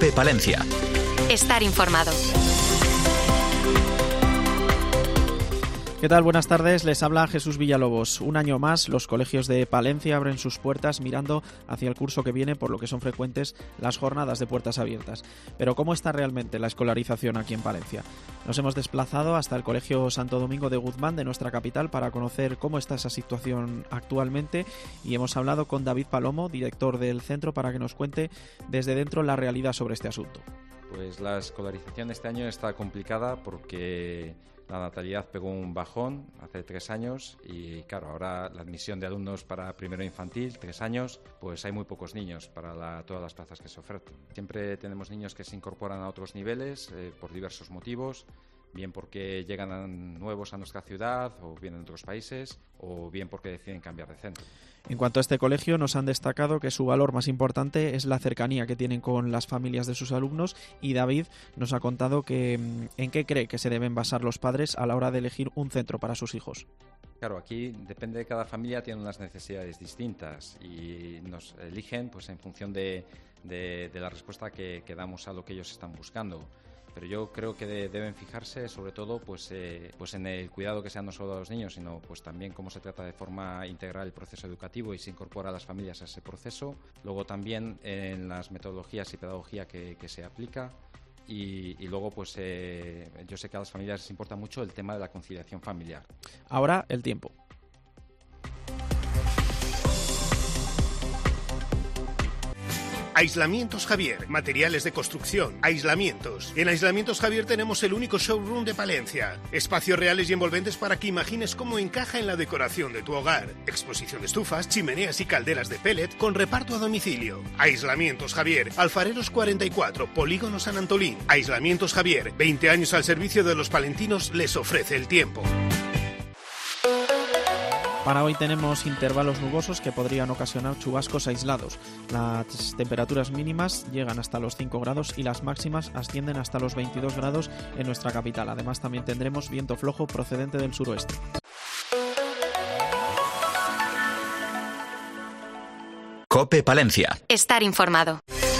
COPE Palencia. Estar informado. ¿Qué tal? Buenas tardes, les habla Jesús Villalobos. Un año más, los colegios de Palencia abren sus puertas mirando hacia el curso que viene, por lo que son frecuentes las jornadas de puertas abiertas. Pero ¿cómo está realmente la escolarización aquí en Palencia? Nos hemos desplazado hasta el Colegio Santo Domingo de Guzmán de nuestra capital para conocer cómo está esa situación actualmente, y hemos hablado con David Palomo, director del centro, para que nos cuente desde dentro la realidad sobre este asunto. Pues la escolarización este año está complicada porque la natalidad pegó un bajón hace 3 años y claro, ahora la admisión de alumnos para primero infantil, 3 años, pues hay muy pocos niños para todas las plazas que se ofertan. Siempre tenemos niños que se incorporan a otros niveles por diversos motivos, bien porque llegan nuevos a nuestra ciudad o vienen de otros países o bien porque deciden cambiar de centro. En cuanto a este colegio, nos han destacado que su valor más importante es la cercanía que tienen con las familias de sus alumnos, y David nos ha contado que en qué cree que se deben basar los padres a la hora de elegir un centro para sus hijos. Claro, aquí depende de cada familia, tiene unas necesidades distintas y nos eligen pues en función de la respuesta que damos a lo que ellos están buscando. Pero yo creo que deben fijarse sobre todo pues en el cuidado que sea no solo a los niños, sino pues también cómo se trata de forma integral el proceso educativo y se incorpora a las familias a ese proceso. Luego también en las metodologías y pedagogía que se aplica. Y luego pues yo sé que a las familias les importa mucho el tema de la conciliación familiar. Ahora el tiempo. Aislamientos Javier, materiales de construcción, aislamientos. En Aislamientos Javier tenemos el único showroom de Palencia. Espacios reales y envolventes para que imagines cómo encaja en la decoración de tu hogar. Exposición de estufas, chimeneas y calderas de pellet con reparto a domicilio. Aislamientos Javier, Alfareros 44, Polígono San Antolín. Aislamientos Javier, 20 años al servicio de los palentinos, les ofrece el tiempo. Para hoy tenemos intervalos nubosos que podrían ocasionar chubascos aislados. Las temperaturas mínimas llegan hasta los 5 grados y las máximas ascienden hasta los 22 grados en nuestra capital. Además, también tendremos viento flojo procedente del suroeste. COPE Palencia. Estar informado.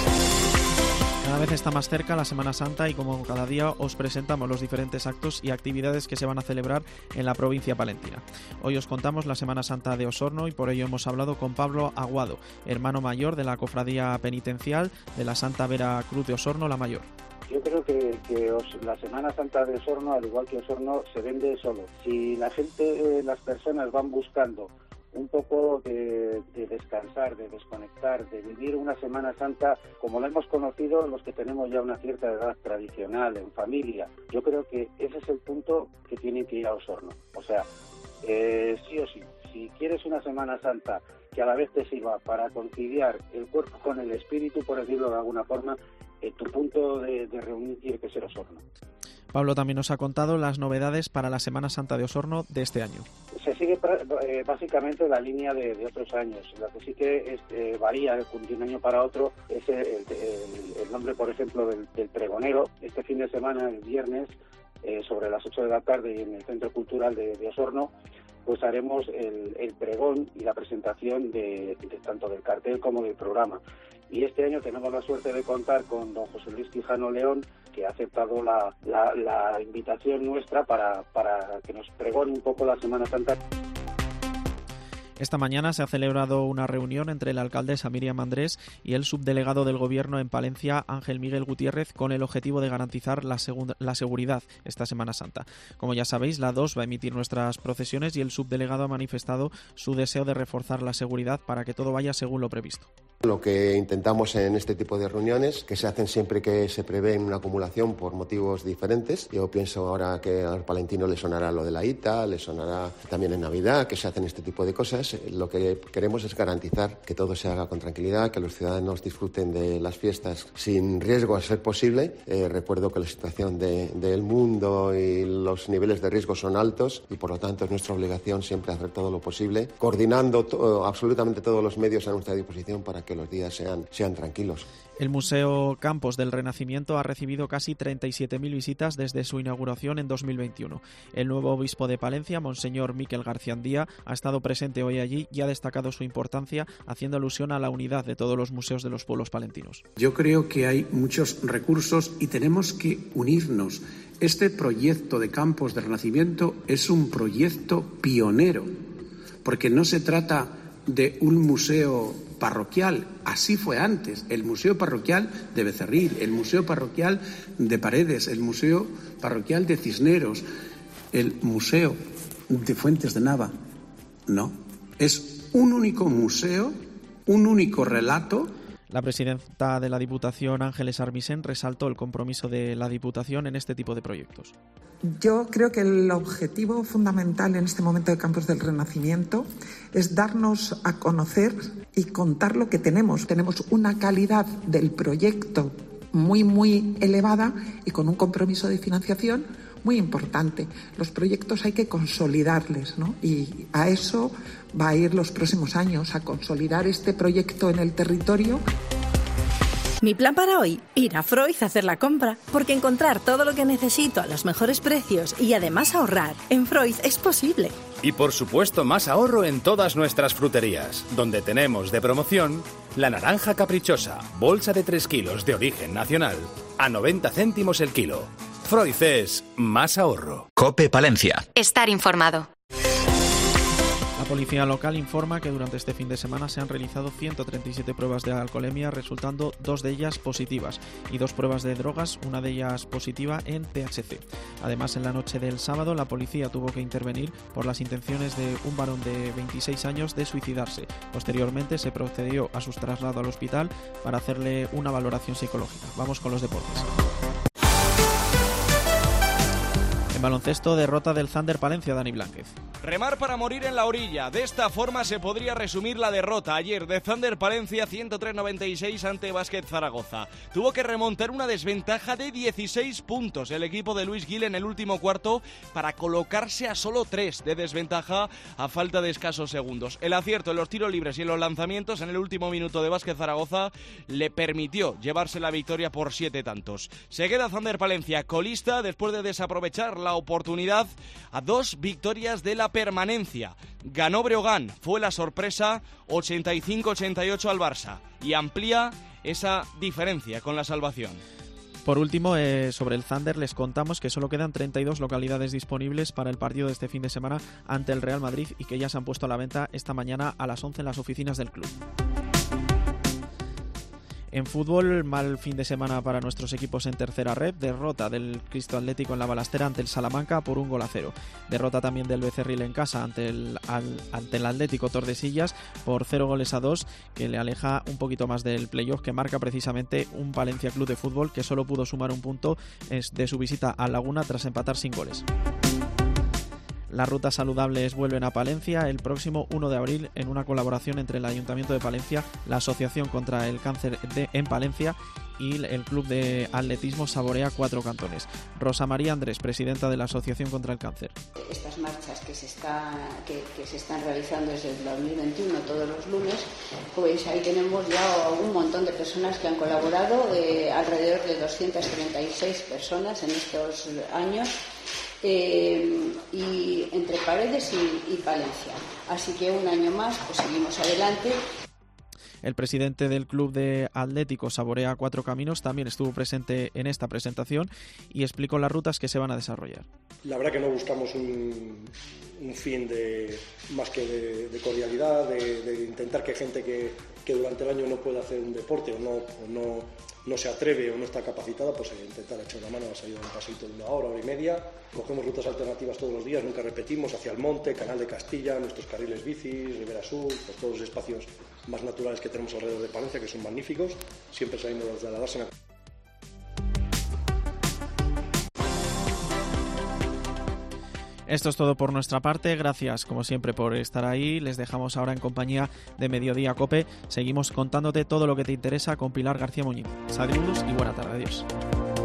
Cada vez está más cerca la Semana Santa y como cada día os presentamos los diferentes actos y actividades que se van a celebrar en la provincia palentina. Hoy os contamos la Semana Santa de Osorno y por ello hemos hablado con Pablo Aguado, hermano mayor de la Cofradía Penitencial de la Santa Vera Cruz de Osorno, la Mayor. Yo creo que la Semana Santa de Osorno, al igual que Osorno, se vende solo. Si la gente, las personas van buscando un poco de descansar, de desconectar, de vivir una Semana Santa como la hemos conocido los que tenemos ya una cierta edad tradicional, en familia. Yo creo que ese es el punto que tienen que ir a Osorno. O sea, sí o sí, si quieres una Semana Santa que a la vez te sirva para conciliar el cuerpo con el espíritu, por decirlo de alguna forma, tu punto de reunión tiene que ser Osorno. Pablo también nos ha contado las novedades para la Semana Santa de Osorno de este año. Se sigue básicamente la línea de otros años. Lo que sí que varía de un año para otro es el nombre, por ejemplo, del pregonero. Este fin de semana, el viernes, sobre las 8 de la tarde, en el Centro Cultural de Osorno, pues haremos el pregón y la presentación de tanto del cartel como del programa. Y este año tenemos la suerte de contar con don José Luis Quijano León, que ha aceptado la invitación nuestra para que nos pregone un poco la Semana Santa. Esta mañana se ha celebrado una reunión entre la alcaldesa Miriam Andrés y el subdelegado del Gobierno en Palencia, Ángel Miguel Gutiérrez, con el objetivo de garantizar la seguridad esta Semana Santa. Como ya sabéis, la 2 va a emitir nuestras procesiones y el subdelegado ha manifestado su deseo de reforzar la seguridad para que todo vaya según lo previsto. Lo que intentamos en este tipo de reuniones, que se hacen siempre que se prevé una acumulación por motivos diferentes. Yo pienso ahora que al palentino le sonará lo de la ITA, le sonará también en Navidad, que se hacen este tipo de cosas. Lo que queremos es garantizar que todo se haga con tranquilidad, que los ciudadanos disfruten de las fiestas sin riesgo a ser posible. Recuerdo que la situación del mundo y los niveles de riesgo son altos y por lo tanto es nuestra obligación siempre hacer todo lo posible, coordinando absolutamente todos los medios a nuestra disposición para que los días sean tranquilos. El Museo Campos del Renacimiento ha recibido casi 37.000 visitas desde su inauguración en 2021. El nuevo obispo de Palencia, Monseñor Miquel Garciandía, ha estado presente hoy allí y ha destacado su importancia, haciendo alusión a la unidad de todos los museos de los pueblos palentinos. Yo creo que hay muchos recursos y tenemos que unirnos. Este proyecto de Campos del Renacimiento es un proyecto pionero, porque no se trata de un museo parroquial, así fue antes, el museo parroquial de Becerril, el museo parroquial de Paredes, el museo parroquial de Cisneros, el museo de Fuentes de Nava. No, es un único museo, un único relato. La presidenta de la Diputación, Ángeles Armisen, resaltó el compromiso de la Diputación en este tipo de proyectos. Yo creo que el objetivo fundamental en este momento de Campos del Renacimiento es darnos a conocer y contar lo que tenemos. Tenemos una calidad del proyecto muy elevada y con un compromiso de financiación muy importante. Los proyectos hay que consolidarles, ¿no? Y a eso va a ir los próximos años, a consolidar este proyecto en el territorio. Mi plan para hoy, ir a Freud a hacer la compra, porque encontrar todo lo que necesito a los mejores precios y además ahorrar en Freud es posible. Y por supuesto más ahorro en todas nuestras fruterías, donde tenemos de promoción la naranja caprichosa, bolsa de 3 kilos de origen nacional, a 90 céntimos el kilo. Freud es más ahorro. COPE Palencia. Estar informado. La policía local informa que durante este fin de semana se han realizado 137 pruebas de alcoholemia, resultando 2 de ellas positivas, y 2 pruebas de drogas, una de ellas positiva en THC. Además, en la noche del sábado, la policía tuvo que intervenir por las intenciones de un varón de 26 años de suicidarse. Posteriormente, se procedió a su traslado al hospital para hacerle una valoración psicológica. Vamos con los deportes. En baloncesto, derrota del Thunder Palencia, Dani Blánquez. Remar para morir en la orilla. De esta forma se podría resumir la derrota ayer de Thunder Palencia 103-96 ante Básquet Zaragoza. Tuvo que remontar una desventaja de 16 puntos el equipo de Luis Gil en el último cuarto para colocarse a solo 3 de desventaja a falta de escasos segundos. El acierto en los tiros libres y en los lanzamientos en el último minuto de Básquet Zaragoza le permitió llevarse la victoria por 7 tantos. Se queda Thunder Palencia colista después de desaprovechar la oportunidad a 2 victorias de la permanencia. Ganó Breogán, fue la sorpresa, 85-88 al Barça, y amplía esa diferencia con la salvación. Por último, sobre el Thunder les contamos que solo quedan 32 localidades disponibles para el partido de este fin de semana ante el Real Madrid y que ya se han puesto a la venta esta mañana a las 11 en las oficinas del club. En fútbol, mal fin de semana para nuestros equipos en tercera red. Derrota del Cristo Atlético en la Balastera ante el Salamanca por 1-0. Derrota también del Becerril en casa ante el Atlético Tordesillas por 0-2, que le aleja un poquito más del playoff que marca precisamente un Palencia Club de Fútbol que solo pudo sumar un punto de su visita a Laguna tras empatar sin goles. Las rutas saludables vuelven a Palencia el próximo 1 de abril en una colaboración entre el Ayuntamiento de Palencia, la Asociación contra el Cáncer en Palencia y el Club de Atletismo Saborea 4 Cantones. Rosa María Andrés, presidenta de la Asociación contra el Cáncer. Estas marchas que se están realizando desde el 2021 todos los lunes, pues ahí tenemos ya un montón de personas que han colaborado, alrededor de 236 personas en estos años. Y entre Paredes y Palencia. Así que un año más pues seguimos adelante. El presidente del Club de Atlético Saborea 4 Caminos también estuvo presente en esta presentación y explicó las rutas que se van a desarrollar. La verdad que no buscamos un fin más que de cordialidad, de intentar que gente que durante el año no pueda hacer un deporte o no se atreve o no está capacitada, pues intentar echar una mano a salir de un paseíto de 1 hora, 1 hora y media. Cogemos rutas alternativas todos los días, nunca repetimos, hacia el monte, Canal de Castilla, nuestros carriles bicis, Ribera Sur, pues todos los espacios más naturales que tenemos alrededor de Palencia, que son magníficos. Siempre salimos desde la Dársena. Esto es todo por nuestra parte, gracias como siempre por estar ahí, les dejamos ahora en compañía de Mediodía Cope, seguimos contándote todo lo que te interesa con Pilar García Muñiz. Saludos y buena tarde, adiós.